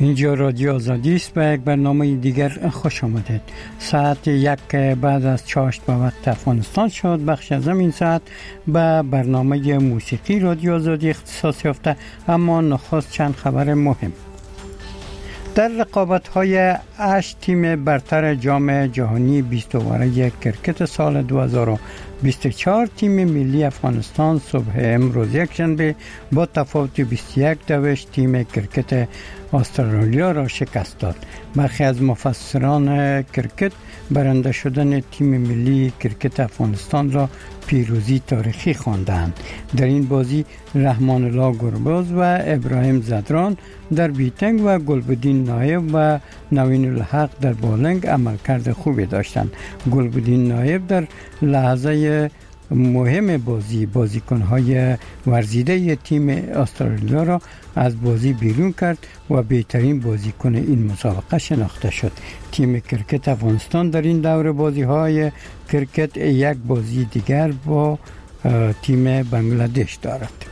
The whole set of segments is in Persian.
اینجا رادیو آزادی است. به یک برنامه دیگر خوش آمدید. ساعت 1 بعد از چاشت به وقت افغانستان شد. بخش از این ساعت به برنامه موسیقی رادیو آزادی اختصاص یافته، اما نخست چند خبر مهم. در رقابت‌های 8 تیم برتر جام جهانی 20 اوره کرکت سال 2024 تیم ملی افغانستان صبح امروز یکشنبه با تفاوت 21 دوشت تیم کرکت استرالیا را شکست داد. برخی از مفسران کرکت برنده شدن تیم ملی کرکت افغانستان را پیروزی تاریخی خواندند. در این بازی رحمان الله گرباز و ابراهیم زدران در بیتنگ و گلبدین نایب و نوین الحق در بالنگ عملکرد خوبی داشتند. گلبدین نایب در لحظه مهم بازیکن‌های ورزیده تیم استرالیا را از بازی بیرون کرد و بهترین بازیکن این مسابقه شناخته شد. تیم کرکت افغانستان در این دور بازی‌های کرکت یک بازی دیگر با تیم بنگلادش دارد.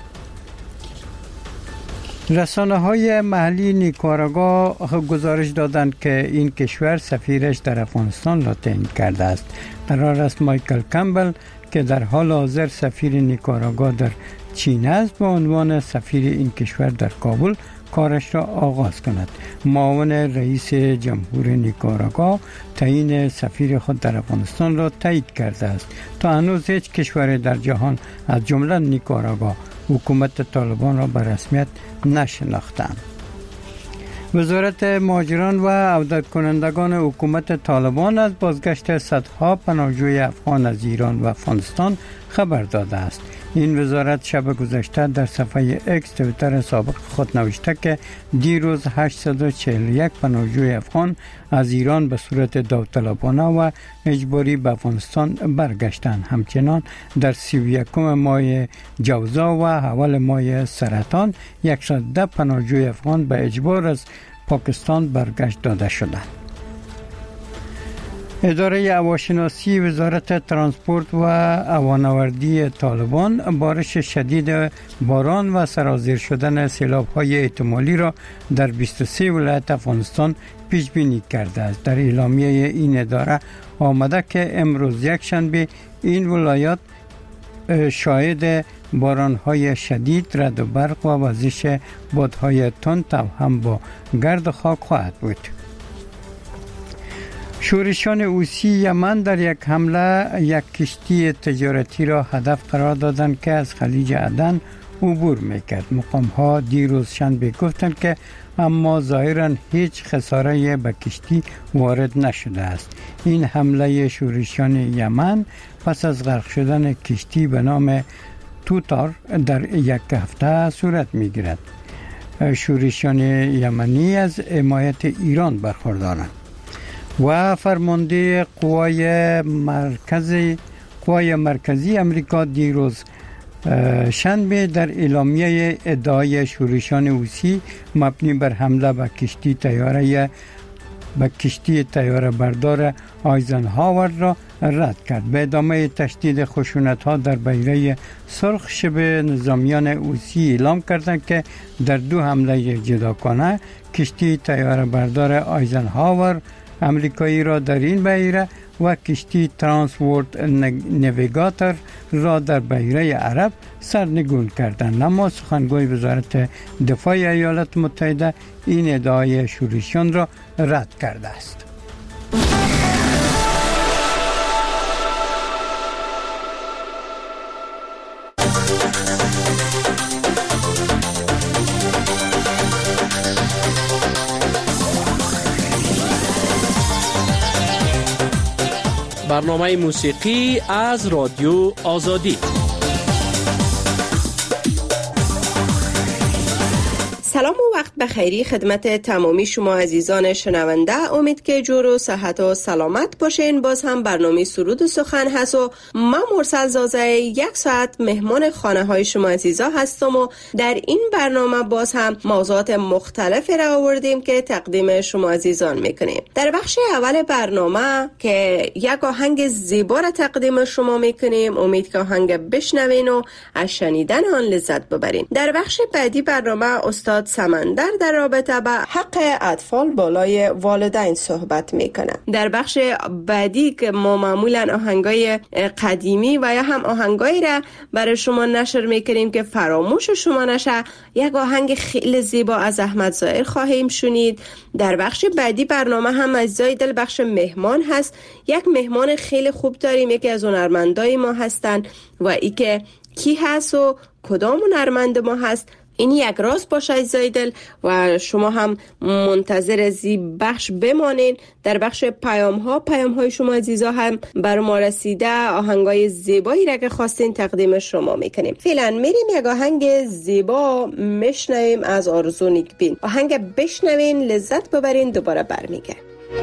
رسانه‌های محلی نیکاراگوآ گزارش دادند که این کشور سفیرش در افغانستان را تعیین کرده است. قرار است مایکل کمبل که در حال حاضر سفیر نیکاراگوآ در چین است به عنوان سفیر این کشور در کابل کارش را آغاز کند. معاون رئیس جمهور نیکاراگوآ تعیین سفیر خود در افغانستان را تایید کرده است. تا هنوز هیچ کشور در جهان از جمله نیکاراگوآ حکومت طالبان را به رسمیت نشناختند. وزارت مهاجران و عودت کنندگان حکومت طالبان از بازگشت صدها پناهجوی افغان از ایران و افغانستان خبر داده است. این وزارت شب گذشته در صفحه اکس توییتر سابق خود نوشته که دیروز 841 پناهجوی افغان از ایران به صورت داوطلبانه و اجباری به افغانستان برگشتند. همچنان در 31 ماه جوزا و اول ماه سرطان 110 پناهجوی افغان به اجبار از پاکستان برگشت داده شدند. اداره هواشناسی وزارت ترانسپورت و هوانوردی طالبان بارش شدید باران و سرازیر شدن سیلاب‌های احتمالی را در 23 ولایت افغانستان پیش بینی کرده است. در اعلامیه این اداره آمده که امروز یکشنبه این ولایات شاهد باران‌های شدید، رعد و برق و وزش بادهای تند هم با گرد و خاک خواهد بود. شورشیان حوثی یمن در یک حمله یک کشتی تجارتی را هدف قرار دادند که از خلیج عدن عبور میکرد. مقام‌ها دیروز شنبه گفتند که اما ظاهراً هیچ خساره به کشتی وارد نشده است. این حمله شورشیان یمن پس از غرق شدن کشتی به نام توتار در یک هفته صورت میگیرد. شورشیان یمنی از حمایت ایران برخوردارند. و فرمانده قوای مرکزی امریکا دیروز شنبه در اعلامیه ادعای شورشیان حوثی مبنی بر حمله به کشتی طیاره بردار آیزنهاور را رد کرد. به ادامه تشدید خشونت‌ها در بحیره سرخ شبه نظامیان حوثی اعلام کردند که در 2 حمله جداگانه کشتی طیاره بردار آیزنهاور امریکایی را در این بحیره و کشتی ترانسورد نویگاتور را در بحیره عرب سرنگون کردند. اما سخنگوی وزارت دفاع ایالات متحده این ادعای شورشیان را رد کرده است. برنامه موسیقی از رادیو آزادی. سلام و وقت بخیری خدمت تمامی شما عزیزان شنونده. امید که جور و صحت و سلامت باشین. باز هم برنامه سرود و سخن هست و من مرسل زازه 1 ساعت مهمان خانه های شما عزیزا هستم و در این برنامه باز هم موضوعات مختلفی را آوردیم که تقدیم شما عزیزان میکنیم. در بخش اول برنامه که یک آهنگ زیبا را تقدیم شما میکنیم، امید که آهنگ بشنوین و از شنیدن آن لذت ببرین. در بخش بعدی برنامه استاد وفات سمندر در رابطه به حق اطفال بالای والدین صحبت میکنه. در بخش بعدی که ما معمولا آهنگای قدیمی و یا هم آهنگایی را برای شما نشر میکنیم که فراموش شما نشه، یک آهنگ خیلی زیبا از احمد ظاهر خواهیم شنید. در بخش بعدی برنامه هم عزیزای دل بخش مهمان هست. یک مهمان خیلی خوب داریم، یکی از هنرمندای ما هستن و ای که کی هست و کدام هنرمند ما هست این یک راز باشه عزیزای دل و شما هم منتظر زی بخش بمانین. در بخش پیام های شما عزیزا هم بر ما رسیده، آهنگای زیبایی را که خواستین تقدیم شما میکنیم. فعلا میریم یک آهنگ زیبا میشنویم از آرزو نیکبین. آهنگ بشنوین، لذت ببرین، دوباره برمیگه.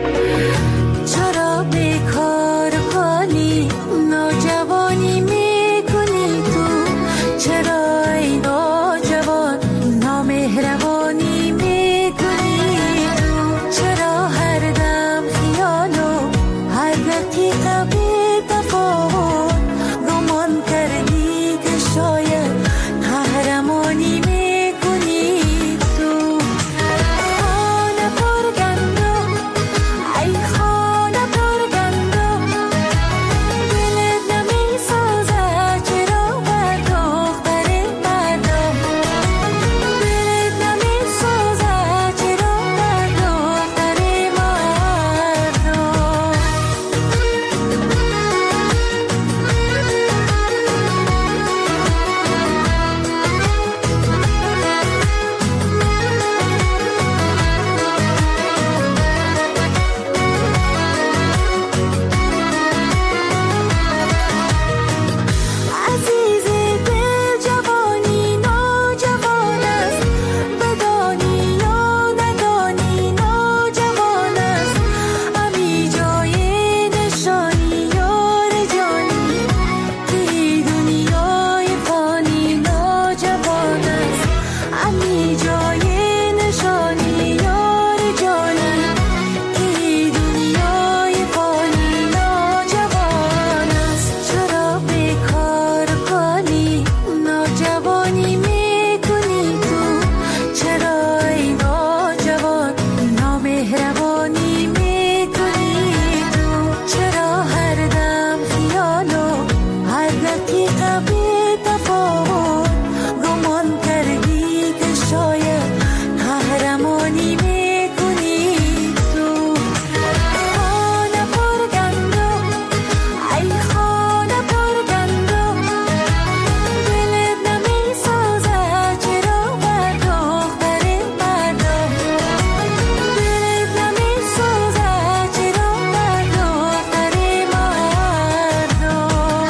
چرا بیکار کنی نوجوانی میکنی تو، چرا ای نوجوان نامهربانی میکنی تو، چرا هر دم خیالو هر دقیقه بی تفاوت گمان کردی که شاید قهرمانی میکنی تو. خانه پرگندم ای خانه پرگندم، دلت نمیسازه چرا بر دختر مردم، دلت نمیسازه چرا بر دختر مردم. عزیز دل جوانی نوجوان است، بدانی یا ندانی نوجوان است، امی جای نشانی یار جانی که دنیای فانی نوجوان است، امی جای نشانی یار جانی که دنیای فانی نوجوان است. چرا بیکار کنی نوجوانی میکنی تو، چرا ای نوجوان نامهربانی میکنی تو، چرا هر دم خیالو هر دقیقه بی تفاوت گمان کردی که شاید قهرمانی میکنی تو. خانه پرگندم ای خانه پرگندم، دلت نمیسازه چرا بر دختر مردم، دلت نمیسازه چرا بر دختر مردم.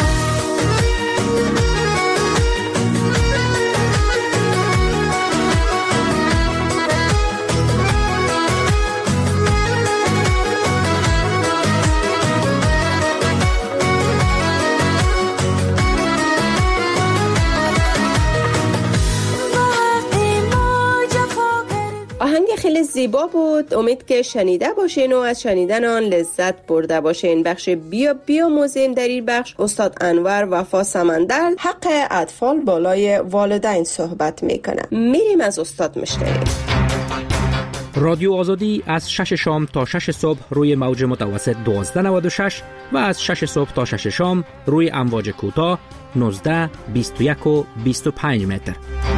با حق ما جفا کردی. آهنگ خیلی زیبا بود، امید که شنیده باشین و از شنیدن آن لذت برده باشین. بخش بیا موزیم در این بخش استاد انور وفا سمندر حق اطفال بالای والدین صحبت میکنه. میریم از استاد میشنویم. رادیو آزادی از 6 شام تا 6 صبح روی موج متوسط 1296 و از 6 صبح تا 6 شام روی امواج کوتاه 19 21 و 25 متر.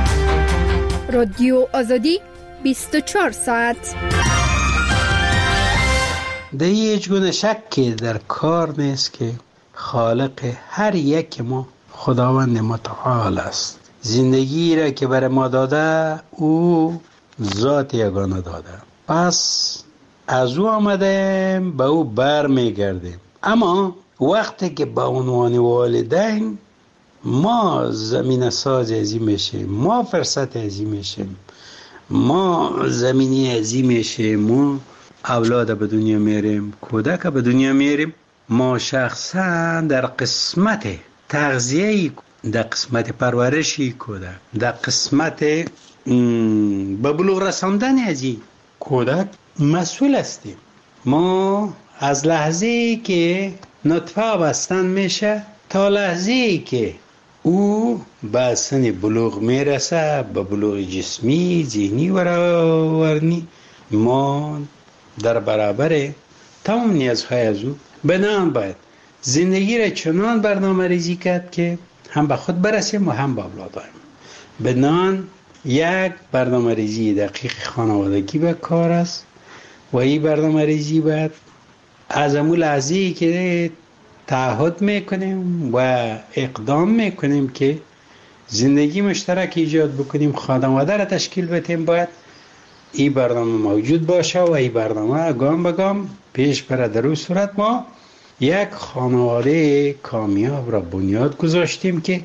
رادیو آزادی 24 ساعت. در هیچ گونه شکی در کار نیست که خالق هر یک ما خداوند متعال است. زندگی را که بر ما داده او ذات یگانه داده، پس از او آمدیم به او بر میگردیم. اما وقتی که به عنوان والدین ما زمین ساز ازی میشیم، ما فرصت ازی میشیم، ما زمینی ازی میشیم، ما اولاد به دنیا میاریم، کودک به دنیا میاریم، ما شخصا در قسمت تغذیه، در قسمت پرورشی کودک، در قسمت به بلوغ رساندن ازی کودک مسئول هستیم. ما از لحظه‌ای که نطفه بستن میشه تا لحظه‌ای که او به سن بلوغ میرسه، به بلوغ جسمی، ذهنی و روانی. ما در برابر تمام نیازهای از او بنان باید زندگی را چنان برنامه ریزی کرد که هم به خود برسیم و هم به اولادایم. بنان یک برنامه ریزی دقیق خانوادگی به کار است و این برنامه ریزی باید از امون لحظه‌ای که تعهد میکنیم و اقدام میکنیم که زندگی مشترک ایجاد بکنیم، خانواده را تشکیل بدیم، باید این برنامه موجود باشه و این برنامه گام به گام پیش بره. در اون صورت ما یک خانواده کامیاب را بنیاد گذاشتیم که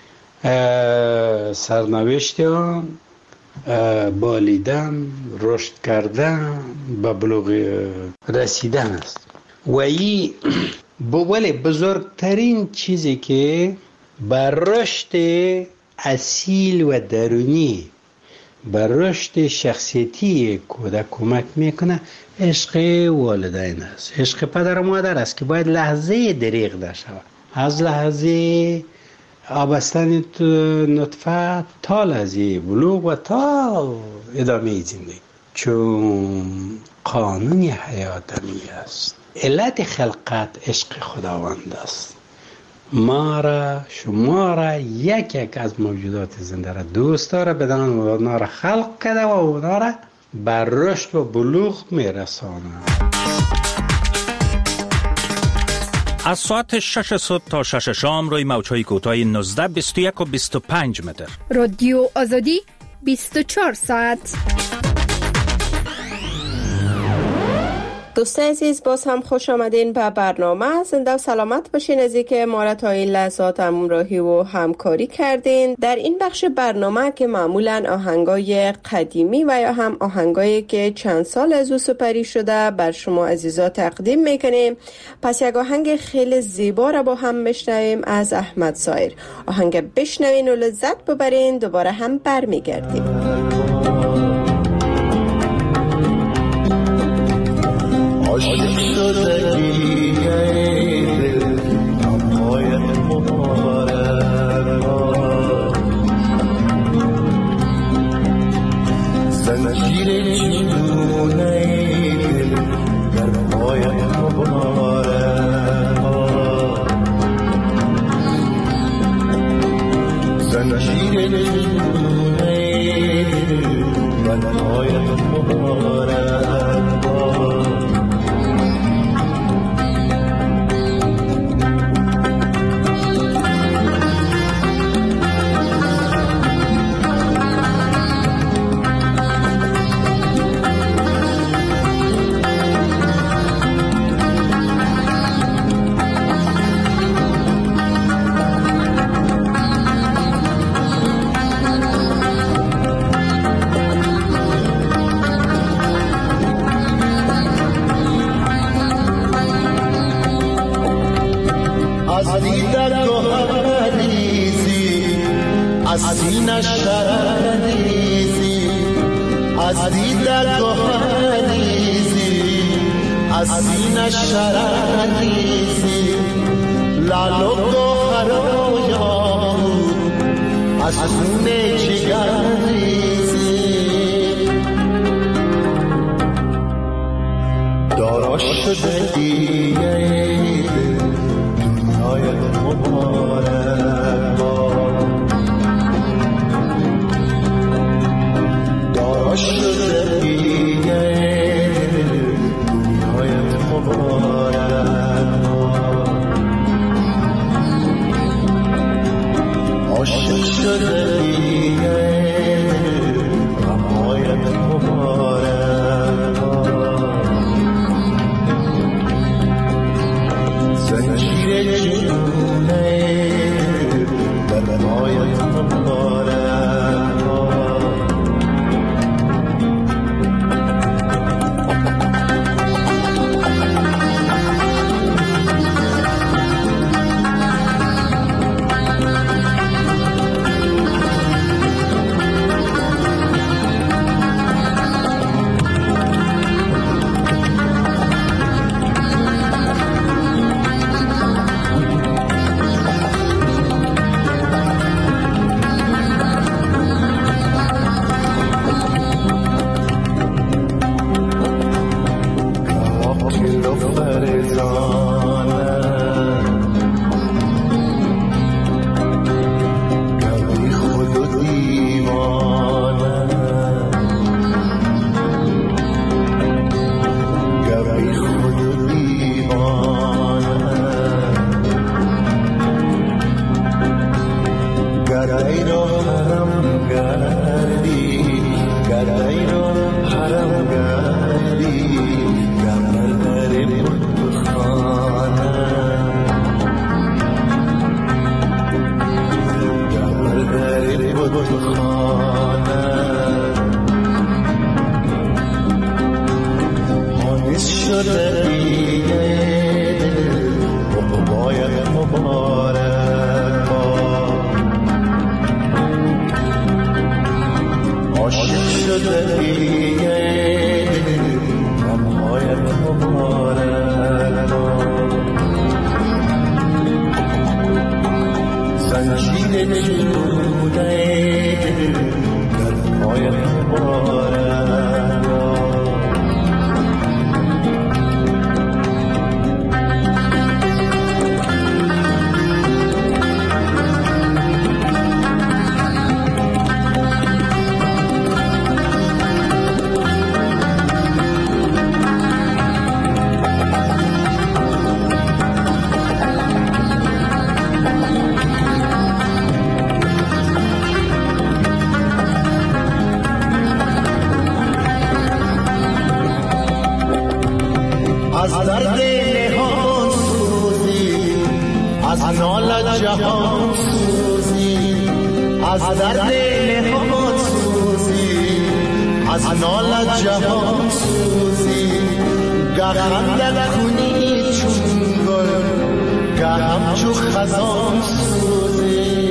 سرنوشت آن بالیدن، رشد کردن، به بلوغ رسیدن است. و این ولی بزرگترین چیزی که بر رشد اصیل و درونی، بر رشد شخصیتی کودک کمک میکنه، عشق والدین است، عشق پدر و مادر است که باید لحظه دریغ در شود. از لحظه آبستن نطفه تا لحظه بلوغ و تا ادامه زندگی، چون قانون حیات می است. علت خلقت عشق خداوند است. ما را، شما را، یک از موجودات زنده را دوست داره، بدان و اونا را خلق کرده و اونا را بر رشد و بلوغ میرسانه. از ساعت 6 صبح تا 6 شام روی موج‌های کوتاه 19، 21 و 25 متر. رادیو آزادی 24 ساعت. دوستان عزیز، باز هم خوش آمدین به برنامه. زنده و سلامت باشین از اینکه ما را تا این لحظات همراهی و همکاری کردین. در این بخش برنامه که معمولا آهنگای قدیمی و یا هم آهنگایی که چند سال از او سپری شده بر شما عزیزا تقدیم میکنیم. پس یک آهنگ خیلی زیبا را با هم بشنویم از احمد ظاهر. آهنگ بشنوین و لذت ببرین، دوباره هم برمیگردیم. عاشق شدگی دل نمایت مبارک، زنجیر چینونه دل در پایت مبارک، زنجیر چینونه دل در پایت مبارک. گردی را حرم گردی گردی را حرم گردی گردر بودخانه گردر بودخانه آنیس شده دیگه باید مبارک عاشق شده دیگه باید مبارک زنجیر جلوده باید مبارک از درد نهان سوزی از نال جهان سوزی از درد نهان سوزی از نال جهان سوزی گه خندت کنی چون گل گه همچو خزان سوزی.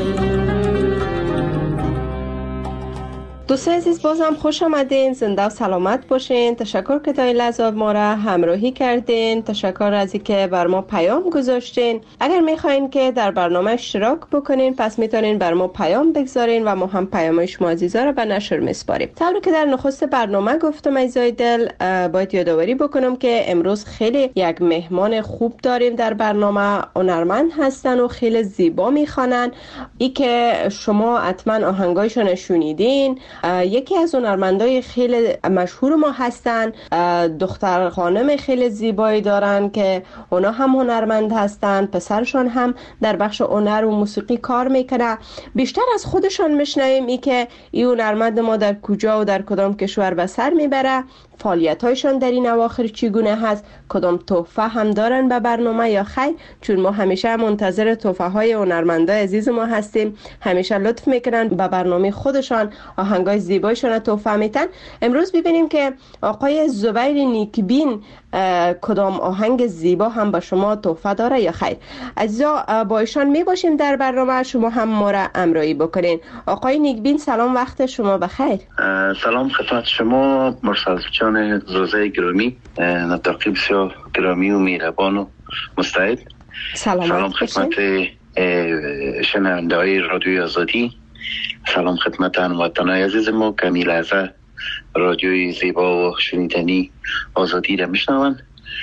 دوستان عزیز بازم خوش آمدین، زنده و سلامت باشین. تشکر که تا این لحظات ما را همراهی کردین. تشکر از اینکه بر ما پیام گذاشتین. اگر میخواین که در برنامه اشتراک بکنین پس میتونین بر ما پیام بگذارین و ما هم پیام شما عزیزا را به نشر میسپاریم. طوری که در نخست برنامه گفتم ایزای دل، باید یادآوری بکنم که امروز خیلی یک مهمان خوب داریم در برنامه. هنرمند هستن و خیلی زیبا میخوانن. ای که شما حتما آهنگایشون شنیدین. یکی از هنرمندای خیلی مشهور ما هستن. دختر خانم خیلی زیبایی دارن که اونا هم هنرمند هستن. پسرشون هم در بخش هنر و موسیقی کار میکنه. بیشتر از خودشون میشنویم ای که این هنرمند ما در کجا و در کدام کشور به سر میبره، فعالیت‌هایشان در این اواخر چگونه هست، کدام تحفه هم دارن به برنامه یا خیر. چون ما همیشه منتظر تحفه‌های هنرمندای عزیز ما هستیم، همیشه لطف میکنن به برنامه خودشان آهنگای زیبایشان تحفه میتن. امروز ببینیم که آقای زبیر نیکبین کدام آهنگ زیبا هم به شما تحفه داره یا خیر. عزیزا با ایشان میباشیم در برنامه، شما هم ما را همراهی بکنین. آقای نیکبین سلام، وقت شما بخیر. سلام خدمت شما مرسل جان زوزه گرامی، نطاقی بسیار گرامی و مهربان و مستعد. سلام خدمت شنونده های رادیوی آزادی. سلام خدمت هموطنان عزیز ما که می لحظه رادیوی زیبا و شنیدنی آزادی را میشنوند.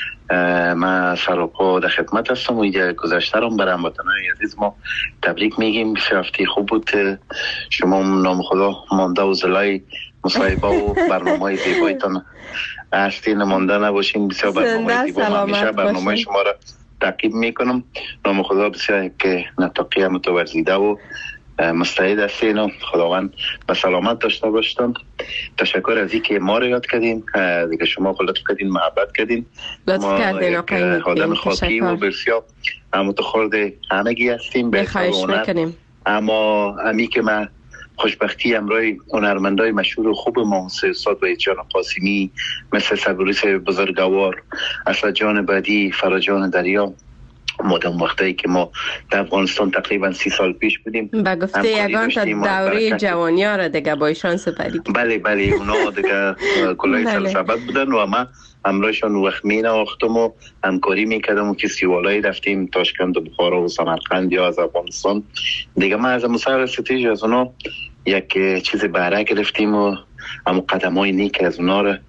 من سراپا در خدمت هستم و اینجا گذشته رو برای هموطنان عزیز ما تبریک میگیم. بسیار هفته خوب بود. شما نام خدا مانده و زلای مصاحبه و برنامه زیبایتان هستی نمانده نباشین. بسیار برنامه زیبا، همیشه برنامه شما را تعقیب میکنم. نام خدا بسیار که نطاقی متورزیده و مستعد هستین و خداوند به سلامت داشته باشتن. تشکر از اینکه ما رو یاد کردین، دیگه شما لطف کردین، محبت کردین. لطف کردین آقای آدم خاکی و بسیار متخورد همگی هستیم. بخواهش میکنیم. اما امی که من خوشبختی امروی هنرمندای مشهور و خوب ما مثل استاد وحید جان قاسمی، مثل صبوریس بزرگوار، اسد جان بدی، فرجان دریا، مدام وقتی که ما در افغانستان تقریبا 30 سال پیش بودیم. با گفته یگان تا دوره جوانی ها را دیگه با ایشان سپری کردیم. بله اونا دیگه کلای سلسبت بودن و ما همراهشان وقت می نواختم و همکاری میکردم و که سیوالایی رفتیم تاشکند و بخارا و سمرقند یا از افغانستان دیگه. ما از مسائل ستیج از اونا یک چیز بهره گرفتیم و اما قدم های نیک از اونا را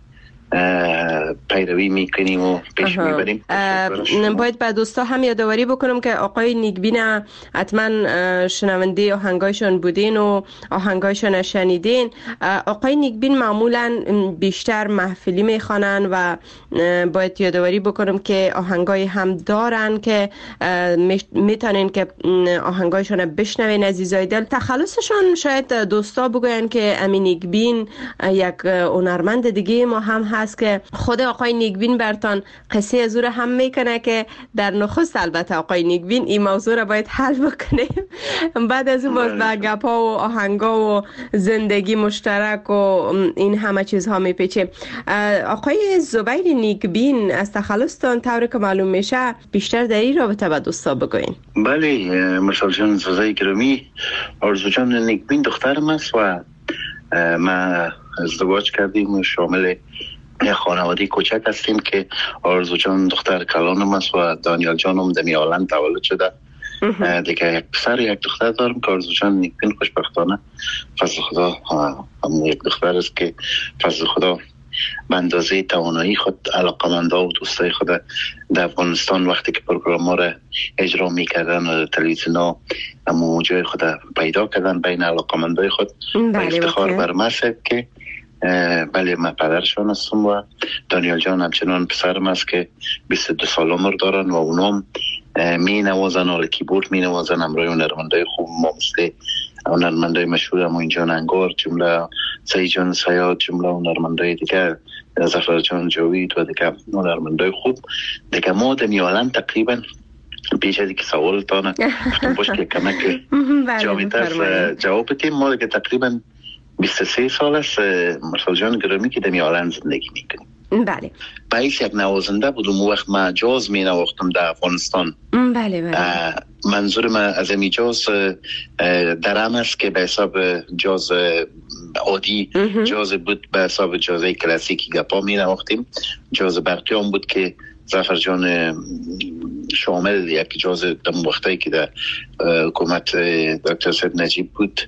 پیروی میکنیم و پیش میبریم. باید به دوستا هم یادآوری بکنم که آقای نیکبین حتما شنونده آهنگایشان بودین و آهنگایشان شنیدین. آقای نیکبین معمولا بیشتر محفلی میخوانن و باید یادآوری بکنم که آهنگای هم دارن که میتونین که آهنگایشان بشنوین. عزیزای دل، تخلصشان شاید دوستا بگوین که امین نیکبین یک هنرمند دیگه ما هم هست که خود آقای نیکبین برتان قصه از او را هم میکنه که در نخست البته آقای نیکبین این موضوع را باید حل بکنیم، بعد از اون باز به گپا و آهنگا و زندگی مشترک و این همه چیزها میپیچیم. آقای زبیر نیکبین از تخلصتان طوری که معلوم میشه بیشتر در این رابطه به دوستا بگوین. بله مرسل جان زوزای گرامی، آرزو جان نیکبین دخترم است و ما ازدواج کردیم و شامل یه خانواده کوچک هستیم که آرزو جان دختر کلانم است و دانیال جانم دمی آلند تولد شده. دیگه یک پسر یک دختر دارم که آرزو جان نیکبین خوشبختانه فضل خدا هم یک دختر است که فضل خدا به اندازه توانایی خود علاقمندا و دوستای خود در افغانستان وقتی که پروگرام ها را اجرا میکردن و تلویزیون ها اما جای خود پیدا کردن بین علاقمندای خود و افتخار برمسه که بله من پدرشان هستم و دانیال جان همچنان پسرم است که 22 سال عمر دارن و اونام می نوازن، حال کیبورد می نوازن همراه هنرمندای خوب ما مثل هنرمندای مشهور هم اینجا انگار، جمله سعید جان سیاد، جمله هنرمندای دیگه ظفر جان جاوید و دیگه هنرمندای خوب دیگه. ما دمیالن تقریبا پیش از که سوال تانه باش که کمک جاویدتر جواب بدیم. ما دیگه تقریبا 23 سال است مرسل جان گرامی که دمی آلند زندگی میکنیم. بله. باعث یک نوازنده بودم وقت ما جاز می نواختم در افغانستان. بله. منظور من از امی جاز درم است که به حساب جاز عادی جاز بود، به حساب جاز کلاسیکی گپا می نواختیم. جاز برقی هم بود که ظفر جان شامل یک جاز دم وقتی که در حکومت دکتر سید نجیب بود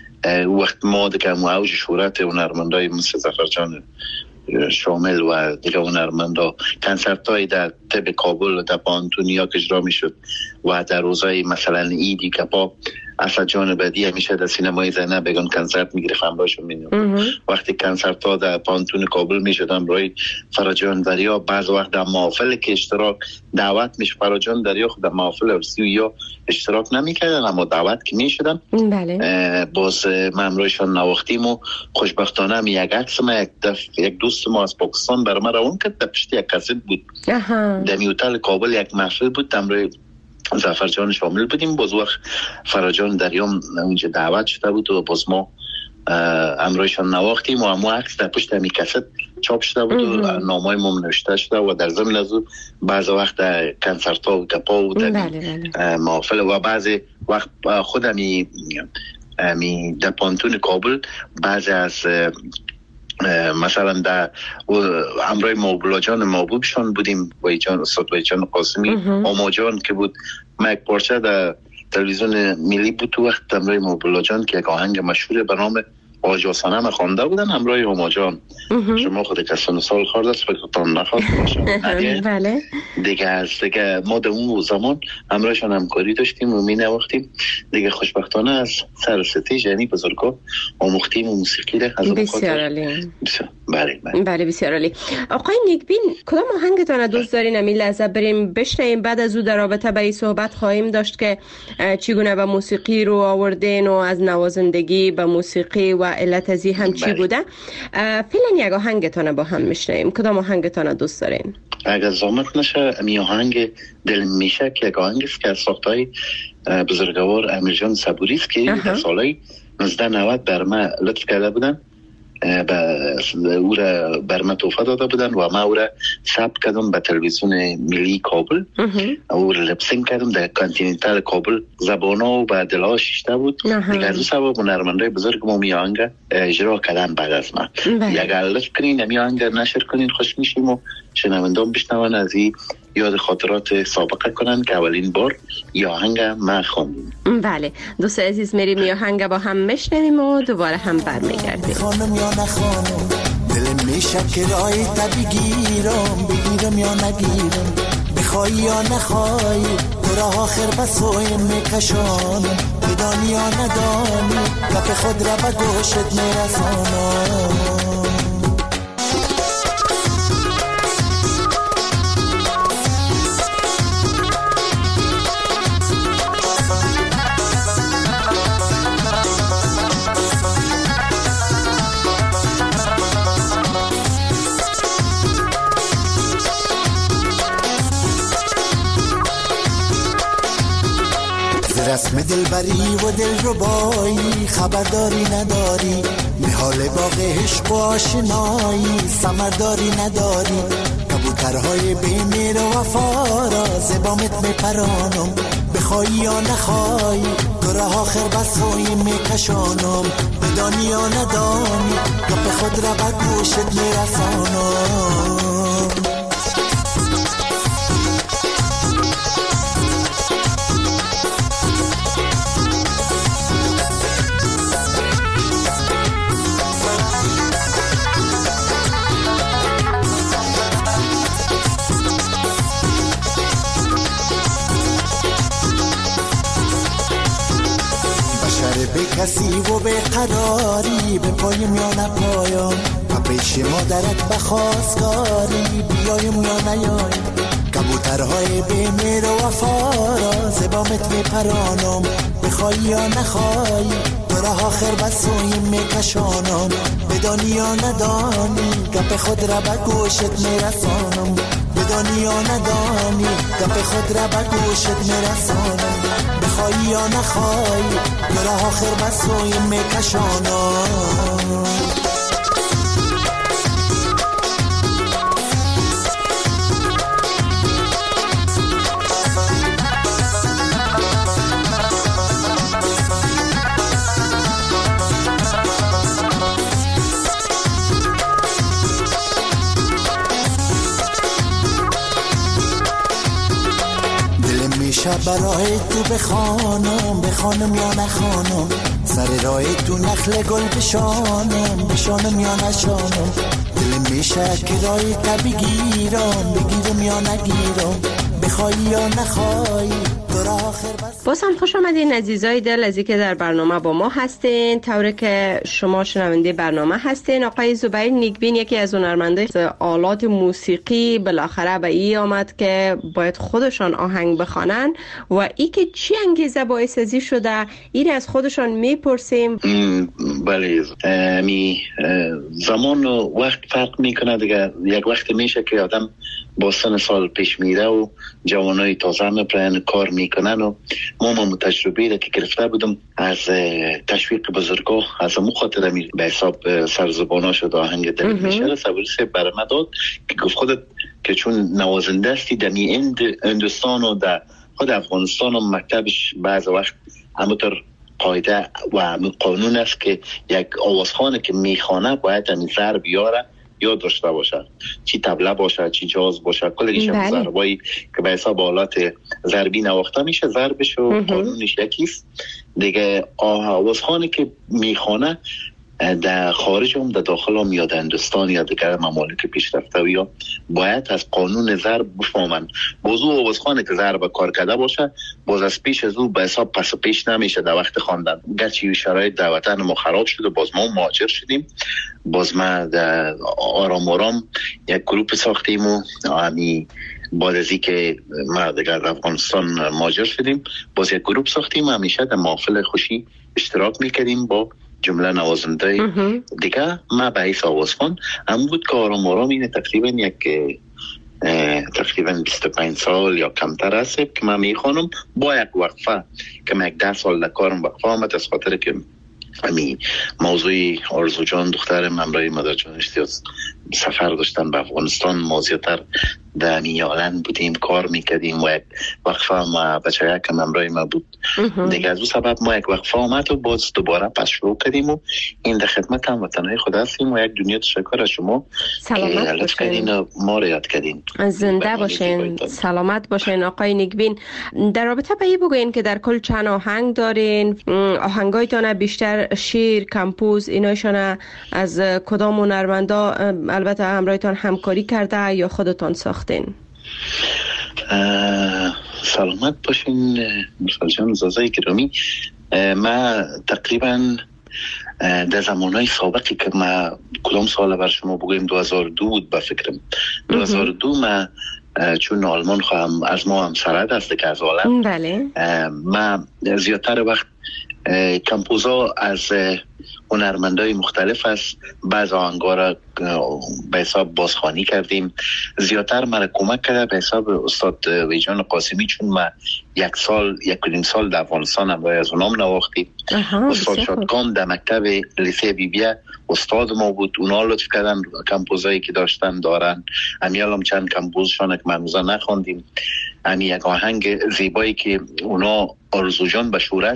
وقت ما دیگه موج شهرت هنرمندای مثل ظفر جان شامل و دیگه هنرمندا کنسرت های در طب کابل و در پانتونیا که اجرا می شد و در روزای مثلا ایدی که با اسد جان بدی همیشه در سینمای زینب بگن کنسرت می گرفتم باشم می وقتی کنسرت ها در پانتون کابل می شدم روی فرجان دریا بعض وقت در محافل که اشتراک دعوت میشه فرجان دریا خود در محافل ارسی یا اشتراک نمی کردن اما دعوت که می شدم. بله. باز ممرویشان نواختیم و خوشبختانه هم یک عکس ما یک دوست ما از پاکستان بر ما روان کرد در پشت یک کاست بود در هتل کابل یک محفل بود تمرای ظفر جان شامل بودیم. باز وقت فرجان دریام اونجا دعوت شده بود و باز ما امرویشان نواختیم و همون عکس در پشت همی کست چاپ شده بود و نامای ما نوشته شده و در ضمن از او بعض وقت در کنسرت ها و گپا و در محافل و بعضی وقت خود همی در پانتون کابل بعضی از مثلا در امرای موبولا جان محبوبشان بودیم و جان استاد وحید جان قاسمی آما جان که بود ما یک پارچه در تلویزیون ملی بود تو وقت امرای موبولا جان که یک آهنگ مشهور به نام آجاسانه ما خوانده بودن امرای آما جان. شما خود کسان سال خارد است فکرتان نخواست باشم. بله. دیگه از دیگه ما در اون زمان امرایشان همکاری داشتیم و می نواختیم دیگه. خوشبختانه از سر ستیج یعنی بزرگا آموختیم و موسیقی را از بسیار عالی. بله بسیار عالی. آقای نیکبین کدام آهنگتان دوست دارین امی لحظه بریم بشنویم، بعد از او در رابطه به این صحبت خواهیم داشت که چگونه به موسیقی رو آوردین و از نوازندگی به موسیقی و علت ازی هم چی بوده. فعلا یک آهنگتان با هم میشنویم. کدام آهنگتان دوست دارین؟ اگر زحمت نشه امی آهنگ دل میشه که یک آهنگ است که از ساختای بزرگوار امیر جان صبوری است که در سالهای 1990 بر ما لطف کرده بودن، او را بر من توفه داده بودن و ما او را ثبت کردم به تلویزیون ملی کابل. او را لپسینگ کردم در کانتیننتال کابل زبانا و به دلها شیشته بود دیگه. از او سبب هنرمندای بزرگ ما می آهنگ اجرا کردن بعد از من. اگر لطف کنین می آهنگ نشر کنین خوش میشیم و شنوندان بشنون از این یاد خاطرات سابقه کنن که اولین بار یا آهنگ ما خواندیم. بله دوست عزیز میریم یا آهنگ با هم میشنویم و دوباره هم برمیگردیم. خانم یا نه خانم دل میشه که رای بگیرم بگیرم یا نگیرم، بخوای یا نخوای تو را آخر بسوی میکشانم، بدانی یا ندانی گپ خود را به گوشت میرسانم. رسم دلبری و دل ربایی خبرداری نداری، به حال باغ عشق و آشنایی ثمرداری نداری، کبوترهای بی‌میر و وفا را زبامت میپرانم، بخوای یا نخوای تو را آخر بسوی میکشانم، بدانی یا ندانی گپ خود را به گوشت میرسانم. به کسی و به قراری به پایم یا نپایم، پیش مادرت بخواستگاری بیایم یا نیایم، کبوترهای بی‌میر و وفا را زبامت میپرانم، بخوای یا نخوای تو را آخر بسوی میکشانم، بدانی یا ندانی گپ خود را به گوشت میرسانم، بدانی یا ندانی گپ خود را به گوشت میرسانم، بخوای یا نخوای تو را آخر بسوی میکشانم. شب برای تو بخوانم یا نخوانم، سر راه تو نخل گل بشانم یا نشانم، دل میشه که رای بگیرم یا نگیرم، بخوای یا نخوای تو را آخر باز هم خوش آمدین عزیزای دل از اینکه در برنامه با ما هستین. طوری که شما شنونده برنامه هستین، آقای زبیر نیکبین یکی از هنرمندان آلات موسیقی بالاخره به این آمد که باید خودشان آهنگ بخوانن و ای که چی انگیزه باعث ازی شده این از خودشان میپرسیم. بله زمان و وقت فرق میکنه دیگه. یک وقت میشه که آدم با سن سال پیش میره و جوانای تازه میپرن کار میکنن و ما تجربه را که گرفته بودم از تشویق بزرگاه، از امو خاطر به حساب سرزبانا شد آهنگ دل میشه سبوریسه برمه داد که گفت خودت که چون نوازنده استی دمی هندوستان و در خود افغانستان و مکتبش بعض وقت همونطور قاعده و قانون است که یک آوازخانه که میخوانه باید همین زر بیاره یاد داشته باشه، چی طبله باشه چی جاز باشه، کلش هم ضربایی که به حساب آلات ضربی نواخته میشه ضربش و قانونش یکیست دیگه. آوازخانه که میخوانه در خارج هم در داخل هم یا در هندوستان یا دیگر ممالک پیشرفته یا باید از قانون ضرب بفهمن. باز او آوازخانه که ضرب کار کرده باشه باز از پیش از او به حساب پس پیش نمیشه در وقت خواندن. گرچه شرایط در وطن ما خراب شده باز ما مهاجر شدیم، باز ما آرام آرام یک گروپ ساختیم و بعد از که ما دیگر افغانستان مهاجر شدیم باز یک گروپ ساختیم، همیشه در محافل خوشی اشتراک میکردیم با جمله نوازنده دیگه. ما به حیث آوازخوان هم بود که آرام آرام اینه تقریبا 25 سال یا کمتر هست که من میخوانم با یک وقفه که من 10 سال در کارم وقفه آمد از خاطر که موضوع آرزو جان دخترم همراه مادر جان اشتیاز سفر داشتم به افغانستان، ما زیادتر در نیالند بودیم، کار میکردیم و یک وقفه ما بچه یکم همراه ما بود دیگه. از او سبب ما یک وقفه آمد و باز دوباره پس شروع کردیم و این در خدمت هموطنهای خود هستیم و یک دنیا تشکر از شما که لطف کردین و ما رو یاد کردین. زنده باشین، سلامت باشین. آقای نیکبین، در رابطه به این بگوین که در کل چند آهنگ دارین؟ آهنگایتان بیشتر شعر، کمپوز اینایشان از کدام هنرمندا البته همراهتان همکاری کرده یا خودتان ساختین؟ سلامت باشین مرسل جان زازای گرامی. ما تقریبا در زمانهای سابقی که ما کدام سال بر شما بگویم 2002 بود به فکرم 2002 ما چون آلمان خواهم از ما هم سرد است که از عالم بله. ما زیادتر وقت کمپوزا از هنرمندای مختلف است. بعض آهنگا را به حساب بازخوانی کردیم. زیادتر مرا کمک کرده به حساب استاد ویجان قاسمی، چون ما یک سال در افغانستان هم از اونام نواختیم. استاد شادکام در مکتب لیسه بیبیه استاد ما بود، اونا لطف کردن کمپوزایی که دارن. امیال هم چند کمپوزشان که منوزا نخوندیم. امی یک آهنگ زیبایی که اونا آرزو جان به شهرت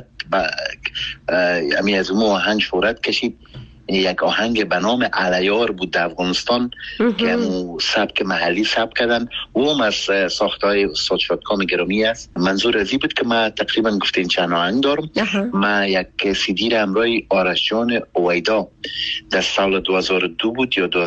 امی از اون آهنگ شهرت کشید، یک آهنگ به نام علیار بود در افغانستان که همون سبک محلی سبک کردن و هم از ساختهای استاد شادکام گرامی است. منظور ازی بود که ما تقریبا گفتین چند آهنگ دارم. ما یک سیدی را همراه آرش جان اویدا در سال 2002 بود یا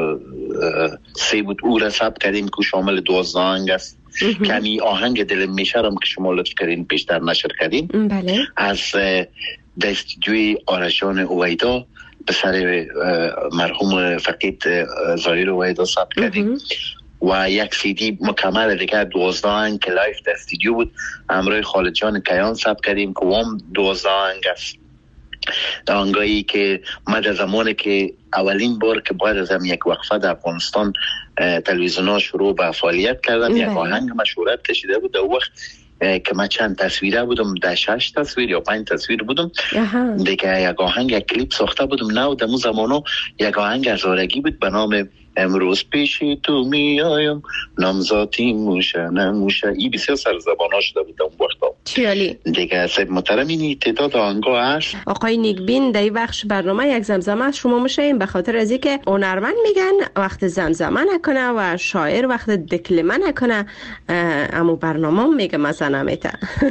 2003 بود او را سبک کردیم که شامل 12 آهنگ است. کمی آهنگ دل میشرم که شما لطف کردین پیشتر نشر کردین بله. از استودیوی آرش جان اویدا به سر مرحوم فقید ظاهر اویدا ثبت کردیم و یک سیدی مکمل دیگه 12 آهنگ که لایف در استودیو بود همراه خالد جان کیان ثبت کردیم که هم 12 آهنگ است. آهنگایی که ما در زمانی که اولین بار که بعد از یک وقفه در افغانستان تلویزیون‌ها شروع به فعالیت کردن یک آهنگ مشهورت کشیده بود. در وقت که من چند تصویره بودم، در 6 تصویر یا 5 تصویر بودم دیگه، یک آهنگ یک کلیپ ساخته بودم نو در اون زمانو. یک آهنگ هزارگی بود به نام امروز پیشی تو می آیم نامزاتی موشه نموشه. این بسیار سرزبانا شده بود اون وقتا. چیالی دیگه سید محترم این تعداد آهنگا هست. آقای نیکبین در این بخش برنامه یک زمزمه از شما میشیم، به خاطر از اینکه هنرمند میگن وقت زمزمه نکنه و شاعر وقت دکلمه نکنه، اما برنامه میگه مثلا نمیته.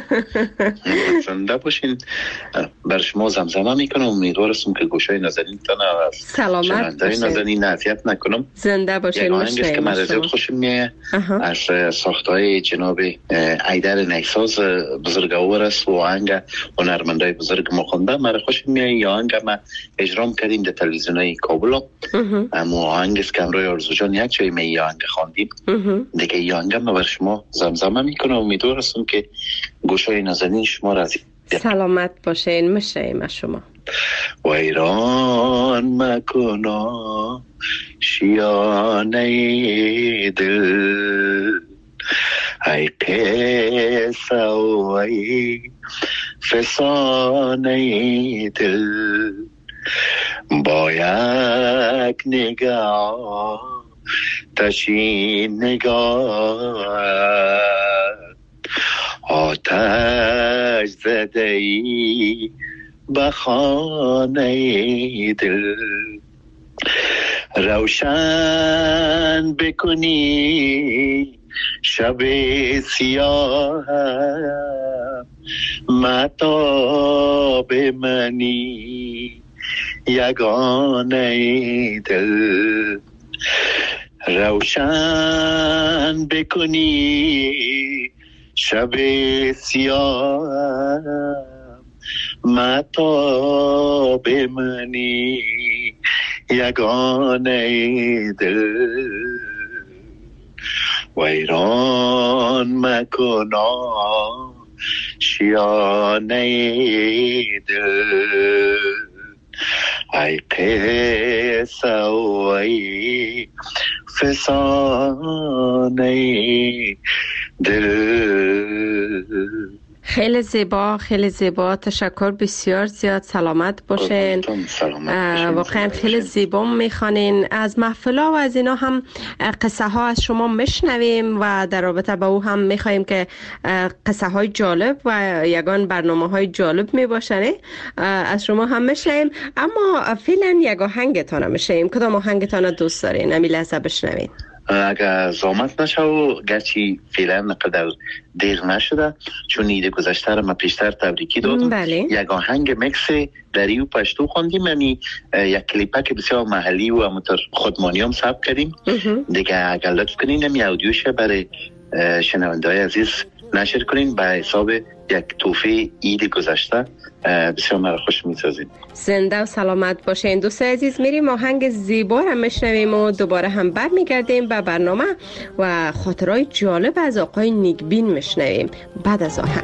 زنده باشین. بر شما زمزمه میکنم، امیدوارم که گوشای نازنین تان سلامت باشین، نازنین اذیت نکنم. زنده باشین. یک آهنگ است که من زیاد خوشم میاد از ساختهای جناب ایدر نیساز بزرگوار است و آهنگ هنرمندای بزرگ ما خونده مرا خوشم میاد. این آهنگ ما اجرا کردیم در تلویزیونای کابل، اما آهنگ است که همراه آرزو جان یک جای می آهنگ خواندیم دیگه. این آهنگ ما بر شما زمزمه میکنم، امیدوارم که گوشای نازنین شما راضی. سلامت باشین. میشیم از شما. ویران مکنا شیانه دل، ای قصه و ای فسانه دل، با یک نگاه تشین نگاه آتش زده ای به خانه دل، روشن بکنی شب سیاه مهتاب منی یگانه دل، روشن بکنی شب سیاه مهتاب منی یگانه دل، ویران مکنا شیانه دل، ای قصه و ای فسانه دل. خیلی زیبا، خیلی زیبا. تشکر بسیار زیاد. سلامت باشین. واقعا خیلی زیبا میخوانین. از محفلا و از اینا هم قصه ها از شما میشنویم و در رابطه با او هم میخواییم که قصه های جالب و یگان برنامه های جالب میباشنه از شما هم میشنویم. اما فعلا یک آهنگتان میشنویم. کدام آهنگتان دوست دارین؟ امی لحظه بشنوین. اگر زامت نشه و گرچه فعلا قدر دیر نشده چون ایده گذشته رو ما پیشتر تبریکی دادم. یک آهنگ مکس دری و پشتو خوندیم. یعنی یک کلیپه که بسیار محلی و متر خودمانی هم ثبت کردیم دیگه. اگر لطف کنین همی اودیوشه برای شنونده های عزیز نشر کنین به حساب یک توفیه اید گذشته. بسیار مرا خوش می‌سازید. زنده و سلامت باشین. دوست عزیز میریم آهنگ زیبا رو میشنویم و دوباره هم برمیگردیم به برنامه و خاطرهای جالب از آقای نیکبین میشنویم بعد از آهنگ.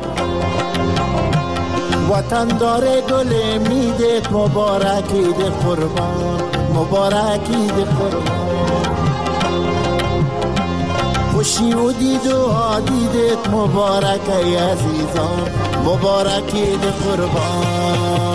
وطن داره گل میدت مبارکی ده قربان، مبارکی ده قربان. خوشی و دید و دیدت مبارک ای عزیزان، مبارکی ده قربان.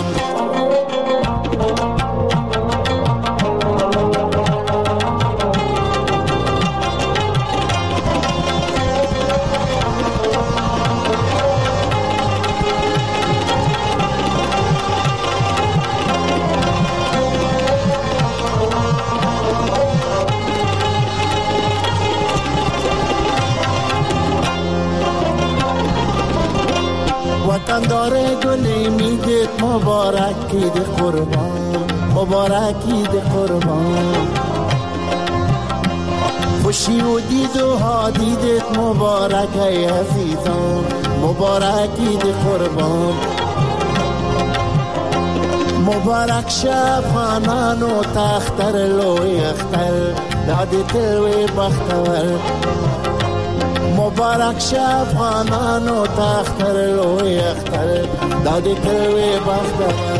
وطن داره گلی میدت مبارکی ده قربان، مبارکی ده قربان. خوشی و دید و دیدت مبارک ای عزیزان، مبارکی ده قربان. مبارک شب خانان و تختر لوی اختر دادی تلوی بختور. مبارک شب خانان و تختر لوی اختر دادی تلوی بختور.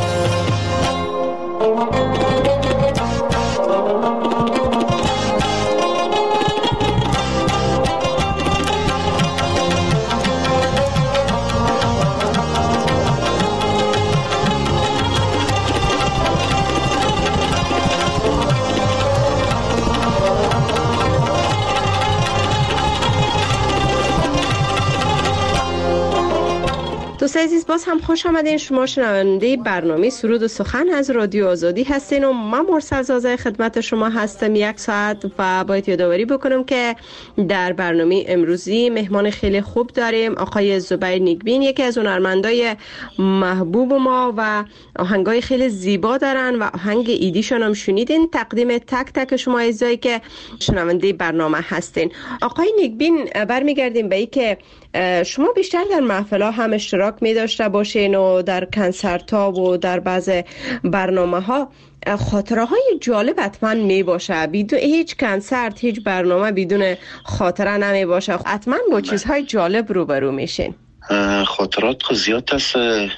دوست عزیز باز هم خوش آمدین. شما شنونده برنامه سرود و سخن از رادیو آزادی هستین و من مرسل زازه خدمت شما هستم 1 ساعت و باید یادآوری بکنم که در برنامه امروزی مهمان خیلی خوب داریم. آقای زبیر نیکبین یکی از هنرمندای محبوب ما و آهنگای خیلی زیبا دارن و آهنگ ایدیشون هم شنیدین. تقدیم تک تک شما عزیزایی که شنونده برنامه هستین. آقای نیکبین برمیگردیم به این که شما بیشتر در محفل‌ها هم اشتراک می داشته باشین و در کنسرت‌ها و در بعض برنامه‌ها. خاطره‌های جالب حتما می باشه. بدون هیچ کنسرت هیچ برنامه بدون خاطره نمی باشه. حتما با چیزهای جالب روبرو میشین. خاطرات خو زیاد است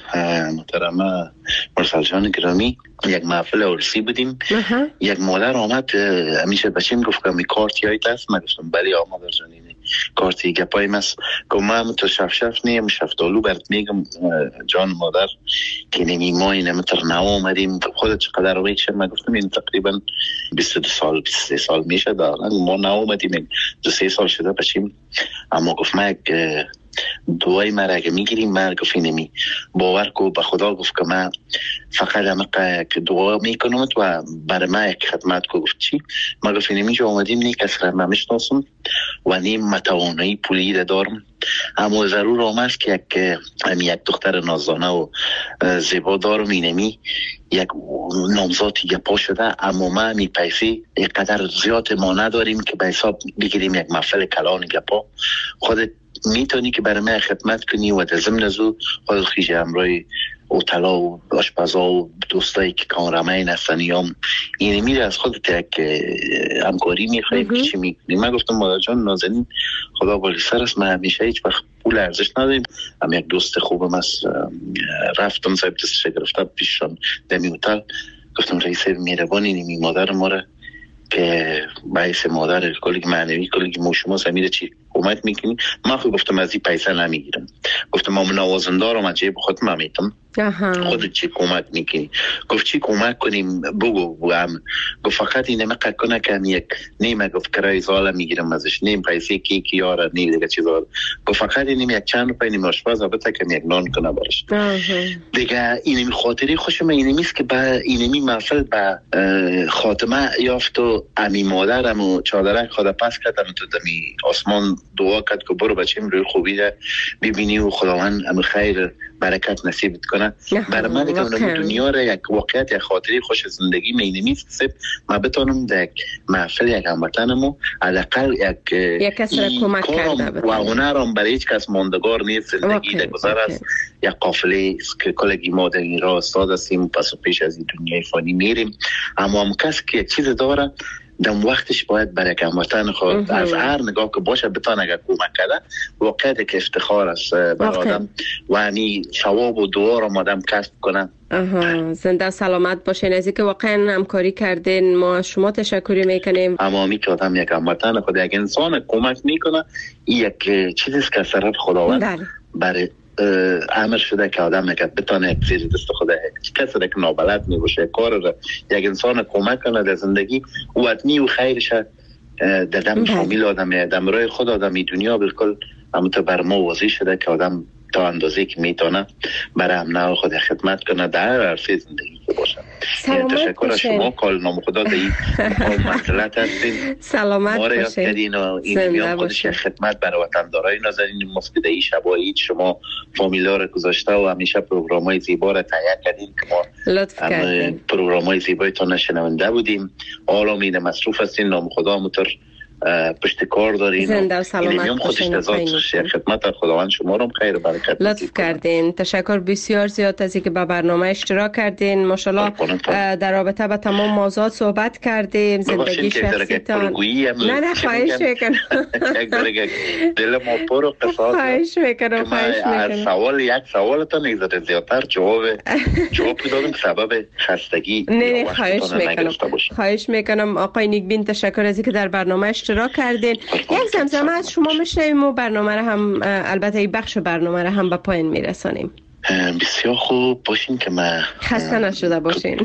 محترمه مرسل جان گرامی. یک محفل عرسی بودیم. یک مادر آمد همیشه بچیم گفت که می کارت یایت است. من گفتم بله مادر جان اینه کارتی گپایم است. گفتم تو شف نیم شفتالو برات میگم جان مادر که نمی ما اینه متر نو آمدیم خودت چقدر روی شد. من گفتم این تقریبا 22 سال 23 سال میشه دارن ما نو آمدیم 2-3 سال شده بچیم. اما گفت من دوای مرا اگه میگیریم من گفت اینمی باور کو به خدا گفت که من فقط همه که دعا میکنم و برای من یک خدمت کو. گفت چی؟ من گفت اینمی جو آمدیم نی کسی را نمیشناسم و نیم متوانایی پولی دارم اما ضرور آمد که یک دختر نازدانه و زیبا دارم. اینمی یک نامزادی گپا شده اما ما می پیسی یک قدر زیاد ما نداریم که به حساب بگیریم یک محفل کلان گپا. خودت میتونی که برای من خدمت کنی و در ضمن ازو خود خیش همراهی اوتلا و آشپزا و دوستایی که کامرمین هستن یا اینه میره از خودت یک همکاری میخوایم که چی میکنی. من گفتم مادر جان نازنین خدا بالی سر است. من همیشه هیچ وقت پول ارزش نداریم. هم یک دوست خوبم است رفتم صاحب دستش گرفتم پیششان دمی اوتل گفتم رئیس مهربانی نیمی مادر ما را که باعث مادر کلی معنوی کلی مو شما سمیر چی کمک میکنی. من خود گفتم از این پیسه نمیگیرم، گفتم ما نوازندارم از جیب خود میتم، خودت چی کمک میکنی؟ گفت چی کمک کنیم بگو هم. گفت فقط این نمقه کنه که یک نیمه گفت کرای زاله میگیرم ازش، نیم پیسه کیکی یاره نیم دیگه چیزا. گفت فقط اینیم یک چند روپای نیم آشپز البته که یک نان کنه برش دیگه. اینمی خاطری خوشم اینمیست که با اینمی محفل با خاتمه یافت و امی مادرم و چادرک خدا پس کردم تو دمی آسمان دعا کرد که برو بچیم روی خوبی ده ببینی و خداوند ام خیر برکت نصیب کنه. برای من که اونم دنیا را یک واقعیت یک خاطری خوش زندگی مینمیست ما بتونم در محفل یک هموطنمو حداقل یک کس را کمک کرده و هنرم برای هیچ کس ماندگار نیست. زندگی در گذر است یک قافله است که کلگی ما در این راه استاد هستیم، پس و پیش از این دنیای فانی میریم. اما هم کس که یک چیز داره دم وقتش باید برای هموطن خود از هر نگاه که باشه بتونه اگر کمک کرده واقعیت که افتخار است برای آدم و همی ثواب و دعا را آدم کسب کنه. زنده و سلامت باشین. از اینکه واقعا همکاری کردین ما از شما تشکر میکنیم. اما می که آدم یک هموطن خود یک انسان کمک میکنه یک چیزیست که سرت خداوند برای امر شده که آدم که بتونه زیر دست خود کسی که نابلد میباشه کار را یک انسان کمک کنه در زندگی و اتنی و خیرش در دم فامیل آدم دم رای خود آدمی دنیا بالکل همونطور بر ما واضح شده که آدم تا اندازه که میتونه برای هم خود خدمت کنه در هر عرصه زندگی که باشه. تشکر از شما کال نام خدا در این منزلت هستین. سلامت ما را یاد کردین و این میان خودش خدمت برای وطندارای نازنین مفت در این شبایی شما فامیلا را گذاشته و همیشه پروگرام های زیبا را تهیه کردین که ما لطف کردین پروگرام های زیبایتان شنونده بودیم. حالا امید مصروف هستین، نام خدا همونطور پشت کار دارین. زنده و سلامت باشین. خدمت خداوند شما رو خیر و برکت لطف کردین. تشکر بسیار زیاد از اینکه به برنامه اشتراک کردین. ماشاءالله در رابطه با تمام موضوعات صحبت کردیم. زندگی شخصیتان. نه خواهش میکنم. دل ما پر و قصاص. خواهش میکنم. هر سوال یک سوالتان نگذاره زیادتر جواب دادم سبب خستگی. نه خواهش میکنم. خواهش میکنم آقای نیکبین. تشکر از اینکه در برنامه اشتراک کردین. یک زمزمه از شما میشنویم و برنامه را هم البته این بخش برنامه را هم به پایان میرسانیم. بسیار خوب باشین که من خسته نشده باشین.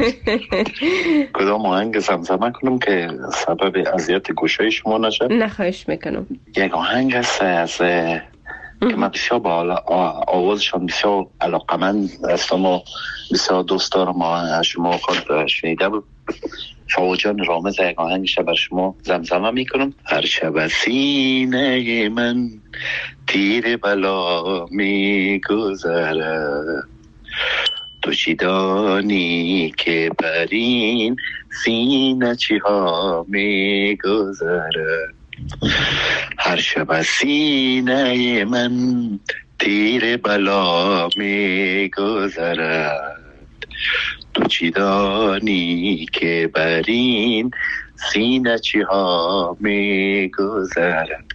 کدام آهنگ زمزمه کنم که سبب اذیت گوشای شما نشه؟ نه خواهش میکنم. یک آهنگ هست از که من بسیار با آوازشان بسیار علاقمند هستم و بسیار دوست دارم. از شما خود شنیده بود فواجان رامز یک آهنگش بر شما زمزمه میکنم. هر شب سینه من تیر بلا میگذره، تو چی دانی که بر این سینه چی ها میگذره. هر شب سینه من تیر بلا میگذره، تو چی دانی که بر این سینه چی ها می گذرد.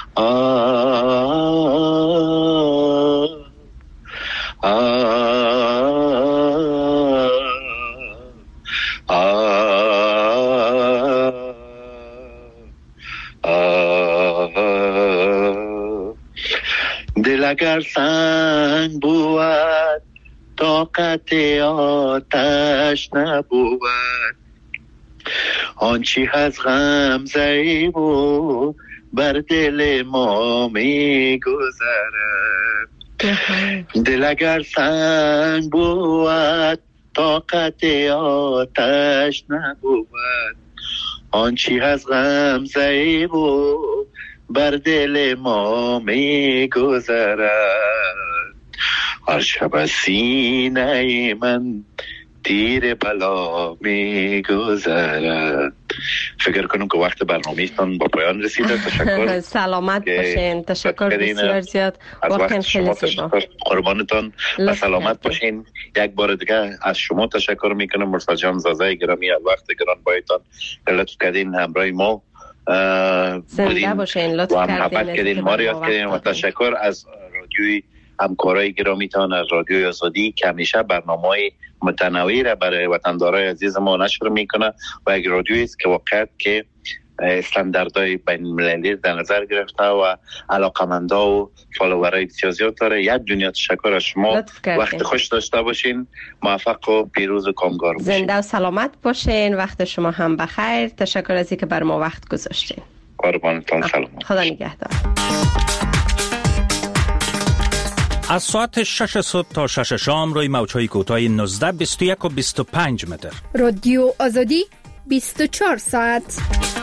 دل اگر سنگ بود طاقت آتش نبود، آنچی از غم زی بود بر دل ما می گذرد. دل اگر سنگ بود طاقت آتش نبود، آنچی از غم زی بود بر دل ما می گذرد. هر شب سینه من تیر بلا می گذرد. فکر کنم که وقت برنامه‌تان با پایان رسیده. تشکر. سلامت باشین. تشکر بسیار زیاد. واقعا خیلی زیبا. قربانتان و سلامت باشین. یک بار دیگه از شما تشکر میکنم. مرسل جان زازای گرامی از وقت گرانبهایتان لطف کردین همراه ما زنده باشین. لطف کردین ما رو یاد کردین و تشکر از رادیوی همکارای گرامیتان از رادیوی آزادی که همیشه برنامه‌های متنوعی را برای وطندارای عزیز ما نشر میکنه و یک رادیویی است که واقعا که استانداردهای بین المللی در نظر گرفته و علاقمندا و فالوورای بسیار زیاد داره. یک دنیا تشکر از شما. وقت خوش داشته باشین. موفق و پیروز و کامگار باشین. زنده و سلامت باشین. وقت شما هم بخیر. تشکر از اینکه بر ما وقت گذاشتین. قربانتان. سلامت. خدا نگهدار. از ساعت 6 صبح تا 6 شام روی موج‌های کوتاه 19 21 و 25 متر. رادیو آزادی 24 ساعت.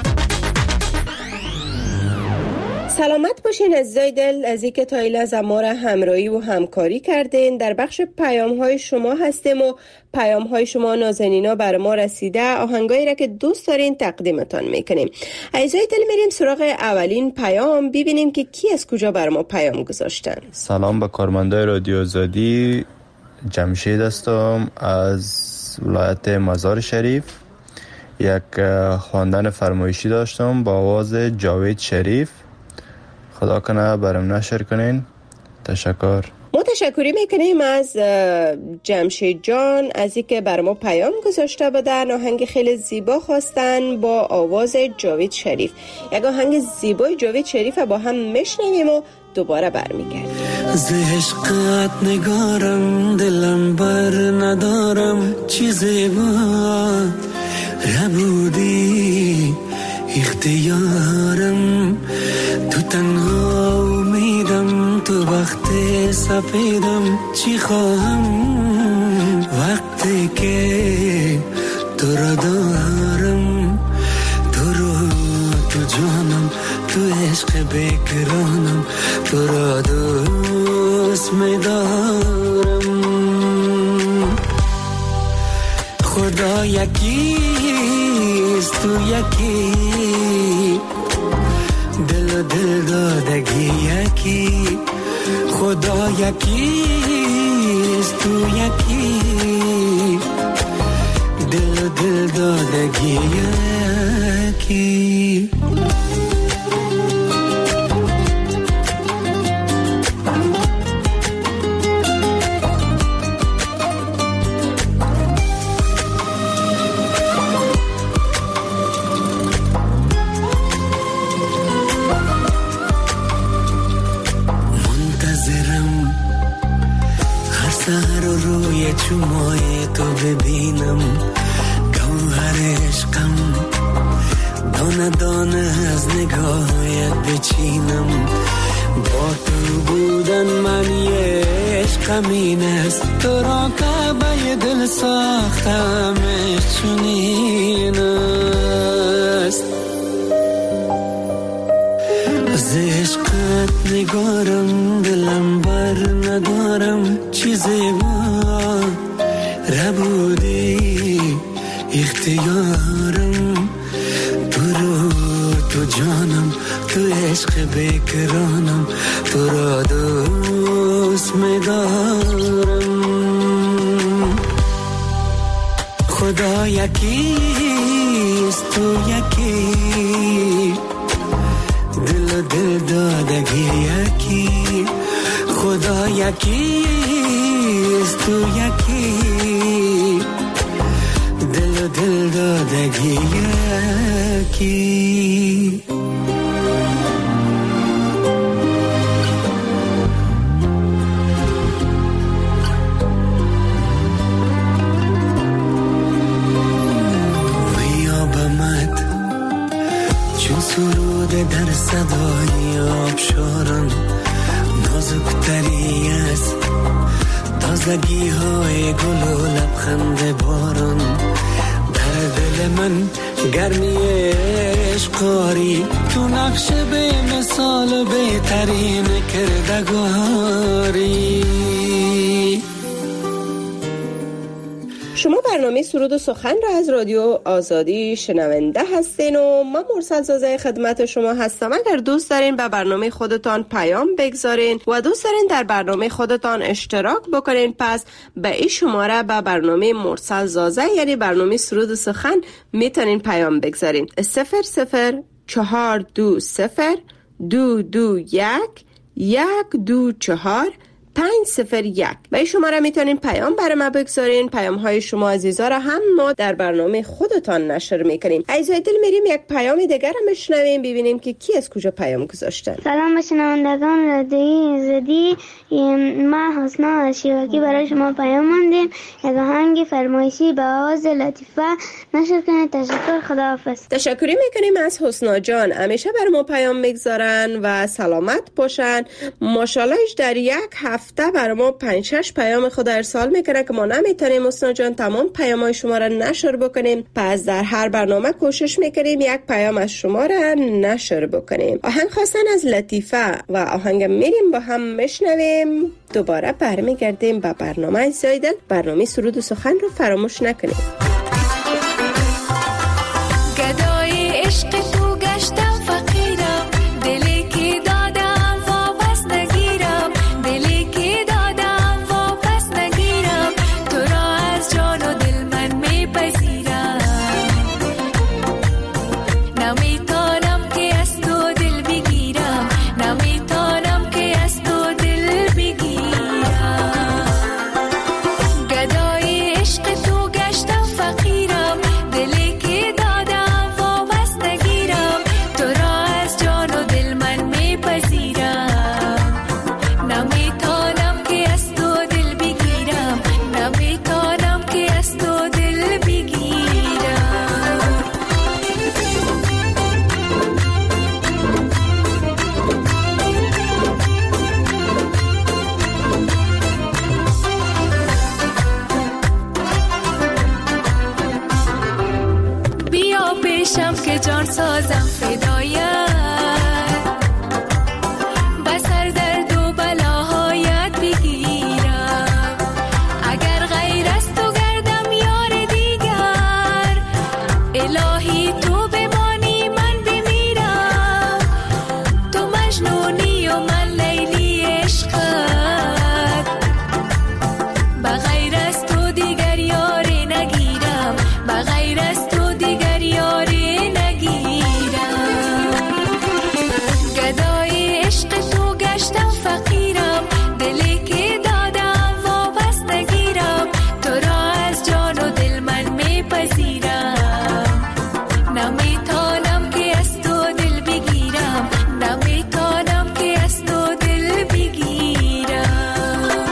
سلامت باشین عزیزای دل، از اینکه تا این لحظه ما را همراهی و همکاری کردین. در بخش پیام های شما هستیم و پیام های شما نازنینا بر ما رسیده. آهنگایی را که دوست دارین تقدیمتان میکنیم. عزیزای دل میریم سراغ اولین پیام، ببینیم که کی از کجا بر ما پیام گذاشتن. سلام به کارمندای رادیو آزادی، جمشید هستم از ولایت مزار شریف. یک خواندن فرمایشی داشتم با آواز جاوید شریف. خدا کنه برام نشر کنین. تشکر. ما تشکری میکنیم از جمشید جان از اینکه بر ما پیام گذاشته بودن. آهنگ خیلی زیبا خواستن با آواز جاوید شریف. یک آهنگ زیبای جاوید شریف با هم میشنویم و دوباره برمیگردیم. ز عشقت نگارم دلم بر ندارم، چیزی با ربودی اختیارم، تو تنها میرم، تو وقت سپیدم، چی خواهم وقتی که تو را دارم، تو رو تو جانم، تو عشق بکرانم، تو را دوست میدارم. خدا یکیست، تو یکی، دل و دل دادگی یکی. خدا یکیست، تو یکی، دل و دل دادگی یکی. چومای تو ببینم، گوهر عشقم، دانه دانه از نگاهت بچینم. با تو بودن من یه عشقم این است، تو را کعبه دل ساختمش چنین است. از عشقت نگارم دلم بر ندارم، چیزی با ربودی اختیارم، تو رو تو جانم، تو عشق بکرانم، تو را دوست میدارم. خدا یکیست، تو یکی، دل و دل دادگی یکی. خدا یکیست، تو یکی، دل و دل دادگی یکی. ویابمت چون سرود در صدای آبشاران، نازکتری است تازگی های گل و لبخند باران. در دل من گرمی عشقاری، تو نقش به مثال بهترین کردگاری. شما برنامه سرود و سخن را از رادیو آزادی شنونده هستین و من مرسل زازه خدمت شما هستم. اگر دوست دارین به برنامه خودتان پیام بگذارین و دوست دارین در برنامه خودتان اشتراک بکنین، پس به این شماره به برنامه مرسل زازه یعنی برنامه سرود و سخن میتونین پیام بگذارین. 00420 221 124 501. و این شماره میتونین پیام برای ما بگذارین. پیام های شما عزیزا را هم ما در برنامه خودتان نشر میکنیم. عزیزای دل میریم یک پیام دیگر را میشنویم، ببینیم که کی از کجا پیام گذاشتن. سلام به شنوندگان رادیوی آزادی، ما حسنا شیواکی برای شما پیام ماندیم. یک آهنگ فرمایشی به آواز لطیفه نشر کنید. تشکر، خداحافظ. تشکری میکنیم از حسنا جان، همیشه برای ما پیام میگذارن و سلامت باشن. ماشاءاللهش در یک هفته برای ما 5-6 پیام خود ارسال میکنه که ما نمیتونیم حسنا جان تمام پیامای شما را نشر بکنیم، پس در هر برنامه کوشش میکنیم یک پیام از شما را نشر بکنیم. آهنگ خواستن از لطیفه و آهنگ میریم با هم میشنویم. دوباره برمیگردیم به برنامه زایدل. برنامه سرود و سخن رو فراموش نکنید. گدای عشق تو گشتم فقیرم، دلی که دادم واپس نگیرم، دلی که دادم واپس نگیرم، تو را از جان و دل من میپذیرم، نمیتونم که از تو دل بگیرم، نمیتونم که از تو دل بگیرم. گدای عشق تو گشتم فقیرم، دلی که دادم واپس نگیرم، تو را از جان و دل من میپذیرم، نمیتونم که از تو دل بگیرم، نمیتونم که از تو دل بگیرم. بیا پیشم که جان سازم فدایت، بسر درد و بلاهایت بگیرم، اگر غیر از تو گردم یار دیگر، الهی تو بمانی من بمیرم، تو مجنونی و من لیلی عشقت، بغیر از تو دیگر یاری نگیرم، بغیر از تو دیگر یاری نگیرم. گدای عشق تو گشتم فقیرم، دلی که دادم واپس نگیرم، تو را از جان و دل من میپذیرم، نمیتونم که از تو دل بگیرم، نمیتونم که از تو دل بگیرم.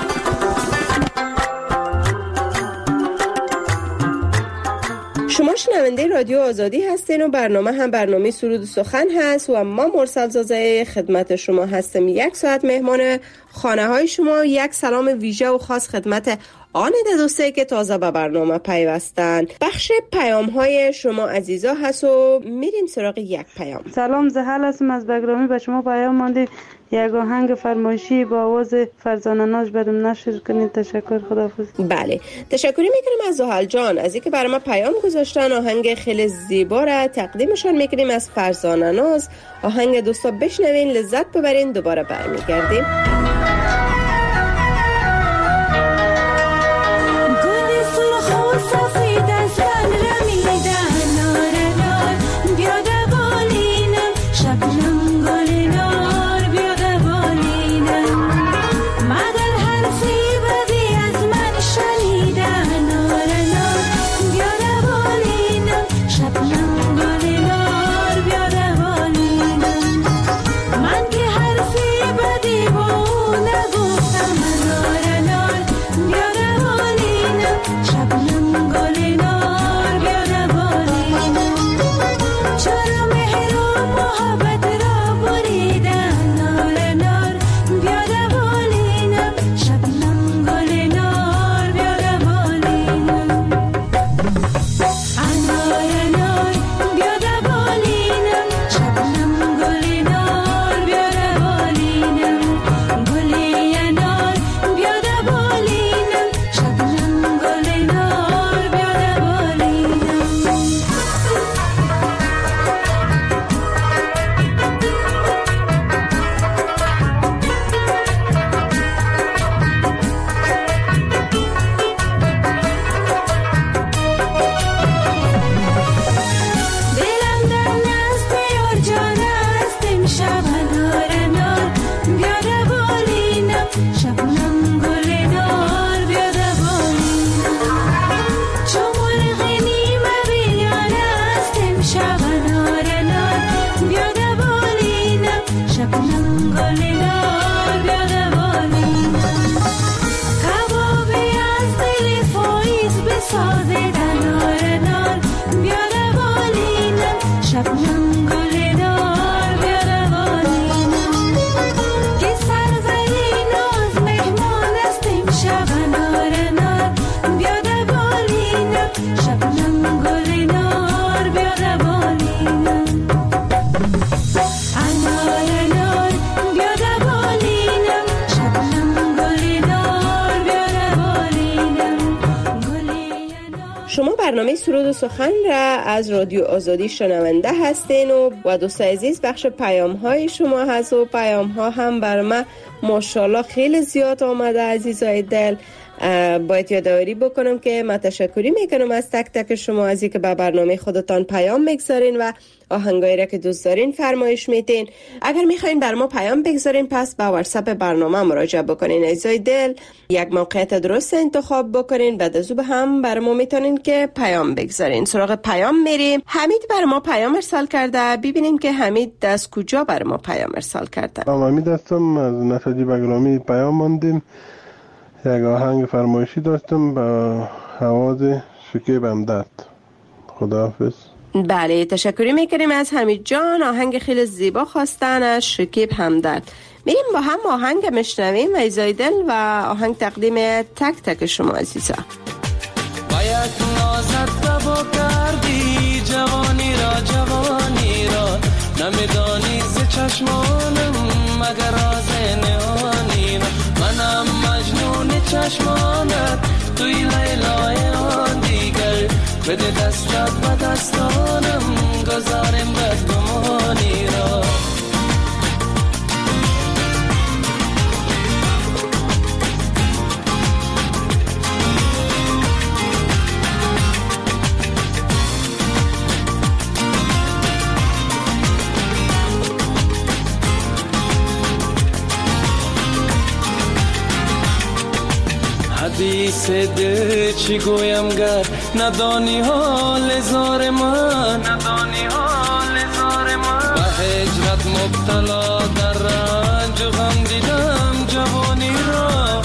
شما شنونده رادیو آزادی هستین و برنامه هم برنامه سرود و سخن هست و ما مرسل زازه خدمت شما هستیم. 1 ساعت مهمان خانه های شما. یک سلام ویژه و خاص خدمت آن دوستایی که تازه به برنامه پیوستن. بخش پیام های شما عزیزا هست و میریم سراغ یک پیام. سلام، زحل هستم از بگرامی. به شما پیام ماندید یک آهنگ فرمایشی با آواز فرزانه ناز برام نشر کنید. تشکر، خداحافظ. بله، تشکری میکنیم از زحل جان از اینکه برای ما پیام گذاشتن. آهنگ خیلی زیبا را تقدیمشان میکنیم از فرزانه ناز. آهنگ دوستا بشنوین، لذت ببرین. دوباره برمیگردیم. من که حرفی بدی بود برنامه سرود و سخن را از رادیو آزادی شنونده هستین و دوست عزیز بخش پیام های شما هست و پیام ها هم بر ما ماشاءالله خیلی زیاد آمده عزیزای دل. باید یادآوری بکنم که من تشکری میکنم از تک تک شما از اینکه به برنامه خودتان پیام میگذارین و آهنگایی را که دوست دارین فرمایش میتین. اگر میخواین بر ما پیام بگذارین پس به واتساپ برنامه مراجعه بکنین عزیزای دل، یک موقعیت درست انتخاب بکنین، بعد از او هم بر ما میتونین که پیام بگذارین. سراغ پیام میریم. حمید بر ما پیام ارسال کرده، ببینیم که حمید از کجا بر ما پیام ارسال کرده. حمید هستم از نساجی بگرامی پیام ماندیم. یک آهنگ فرمایشی داشتم با آواز شکیب همدرد. خداحافظ. بله تشکری میکنیم از حمید جان، آهنگ خیلی زیبا خواستن از شکیب همدرد. میریم با هم آهنگ مشنویم عزیزای دل و آهنگ تقدیم تک تک شما عزیزا. باید نازت دبا کردی جوانی را نمیدانی ز چشمانم مگر راز نهانی را. منم مجنون چشمانت توی لیلای آن دیگر، بده دستت و دستانم گذارم بدگمانی را. حدیث ده چی گویم گر ندانی حال زار من، به هجرت مبتلا در رنج و غم دیدم جوانی را.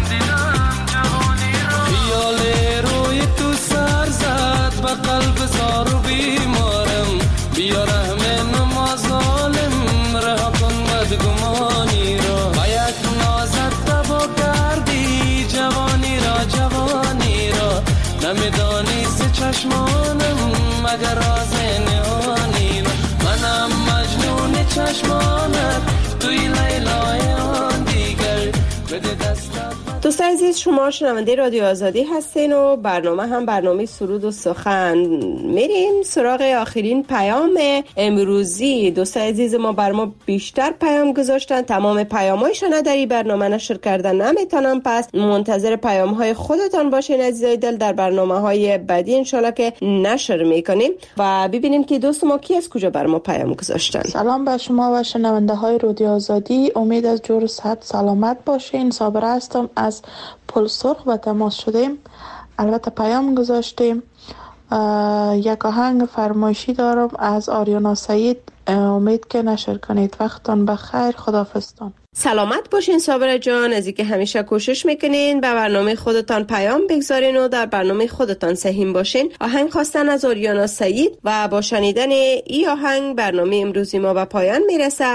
خیال روی تو سر زد به قلب زار و بیمارم، بیا رحم نما ظالم رها کن بدگمانی را. باید نازت دبا کردی جوانی را نمیدانی ز چشمانم مگر راز نهانی را. منم مجنون چشمانت توی لیلای آن دیگر، بده دستت. دوستان عزیز شما شنونده رادیو آزادی هستین و برنامه هم برنامه سرود و سخن. میریم سراغ آخرین پیام امروزی. دوستان عزیز ما بر ما بیشتر پیام گذاشتن، تمام پیامایشان در این برنامه نشر کردن نمیتونم، پس منتظر پیام های خودتان باشین عزیزای دل. در برنامه های بعدی انشالله که نشر میکنیم و ببینیم که دوست ما کی از کجا بر ما پیام گذاشتن. سلام به شما و شنونده های رادیو آزادی، امید از جور صحت سلامت باشین. صابره هستم از پل سرخ و تماس شدیم. البته پیام گذاشتیم. یک آهنگ فرمایشی دارم از آریانا سعید، امید که نشر کنید. وقتتان بخیر، خداحافظتان. سلامت باشین صابره جان، از اینکه همیشه کوشش میکنین به برنامه خودتان پیام بگذارین و در برنامه خودتان سهیم باشین. آهنگ خواستن از آریانا سعید و با شنیدن این آهنگ برنامه امروزی ما به پایان میرسه.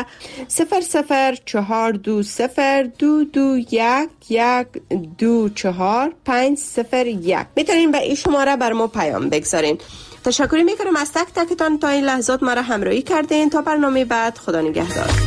0042221124501 میتونین به این شماره بر ما پیام بگذارین. تشکر میکنم از تک تکتان تا این لحظات مرا همراهی کردین. تا برنامه بعد، خدا نگهدار.